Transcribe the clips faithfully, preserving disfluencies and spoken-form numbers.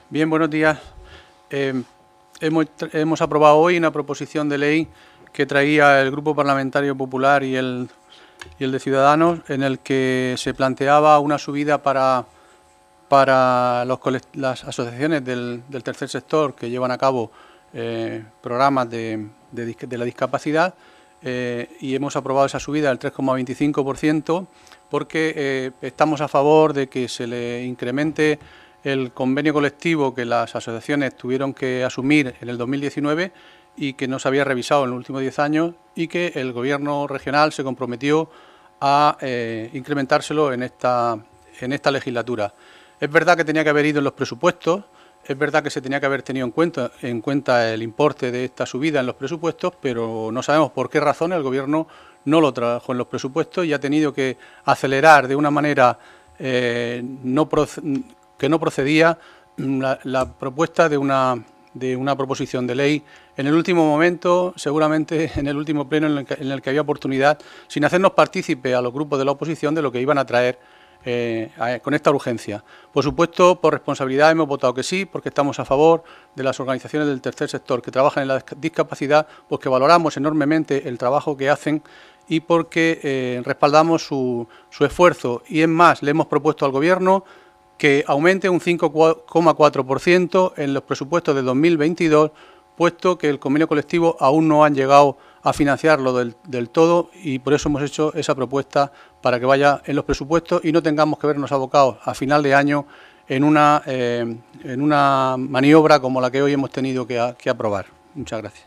Bien, buenos días. Eh, hemos, hemos aprobado hoy una proposición de ley que traía el Grupo Parlamentario Popular y el, y el de Ciudadanos, en el que se planteaba una subida para, para los, las asociaciones del, del tercer sector que llevan a cabo eh, programas de, de, de la discapacidad, eh, y hemos aprobado esa subida del tres coma veinticinco por ciento porque eh, estamos a favor de que se le incremente el convenio colectivo que las asociaciones tuvieron que asumir en el dos mil diecinueve y que no se había revisado en los últimos diez años, y que el Gobierno regional se comprometió a eh, incrementárselo en esta, en esta legislatura. Es verdad que tenía que haber ido en los presupuestos, es verdad que se tenía que haber tenido en cuenta, en cuenta el importe de esta subida en los presupuestos, pero no sabemos por qué razón el Gobierno no lo trajo en los presupuestos y ha tenido que acelerar de una manera eh, no que no procedía la, la propuesta de una, de una proposición de ley en el último momento, seguramente en el último pleno en el que, en el que había oportunidad, sin hacernos partícipe a los grupos de la oposición de lo que iban a traer eh, a, con esta urgencia. Por supuesto, por responsabilidad hemos votado que sí, porque estamos a favor de las organizaciones del tercer sector que trabajan en la discapacidad, porque valoramos enormemente el trabajo que hacen y porque eh, respaldamos su, su esfuerzo. Y es más, le hemos propuesto al Gobierno que aumente un cinco coma cuatro por ciento en los presupuestos de dos mil veintidós, puesto que el convenio colectivo aún no han llegado a financiarlo del, del todo, y por eso hemos hecho esa propuesta para que vaya en los presupuestos y no tengamos que vernos abocados a final de año en una, eh, en una maniobra como la que hoy hemos tenido que, a, que aprobar. Muchas gracias.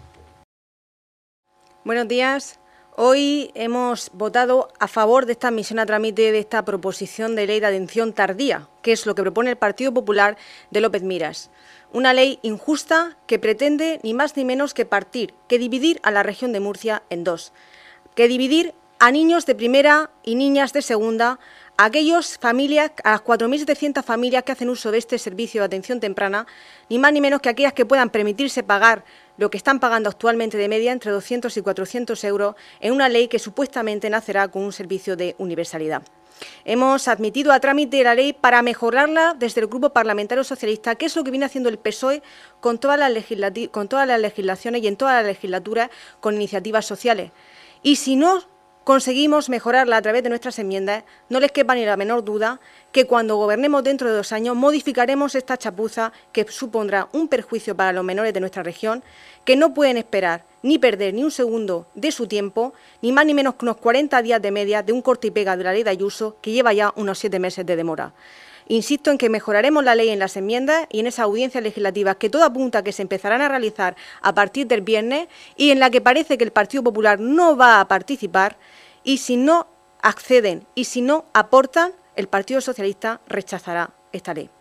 Buenos días. Hoy hemos votado a favor de esta admisión a trámite de esta proposición de ley de atención tardía, que es lo que propone el Partido Popular de López Miras. Una ley injusta que pretende ni más ni menos que partir, que dividir a la región de Murcia en dos, que dividir a niños de primera y niñas de segunda, a aquellas familias, a las cuatro mil setecientas familias que hacen uso de este servicio de atención temprana, ni más ni menos que aquellas que puedan permitirse pagar lo que están pagando actualmente de media, entre doscientos y cuatrocientos euros, en una ley que supuestamente nacerá con un servicio de universalidad. Hemos admitido a trámite la ley para mejorarla desde el Grupo Parlamentario Socialista, que es lo que viene haciendo el P S O E con todas las, con todas las legislaciones y en todas las legislaturas con iniciativas sociales. Y si no conseguimos mejorarla a través de nuestras enmiendas, no les quepa ni la menor duda que cuando gobernemos dentro de dos años modificaremos esta chapuza que supondrá un perjuicio para los menores de nuestra región, que no pueden esperar ni perder ni un segundo de su tiempo, ni más ni menos que unos cuarenta días de media de un corte y pega de la ley de Ayuso, que lleva ya unos siete meses de demora. Insisto en que mejoraremos la ley en las enmiendas y en esas audiencias legislativas que todo apunta a que se empezarán a realizar a partir del viernes y en la que parece que el Partido Popular no va a participar, y si no acceden y si no aportan, el Partido Socialista rechazará esta ley.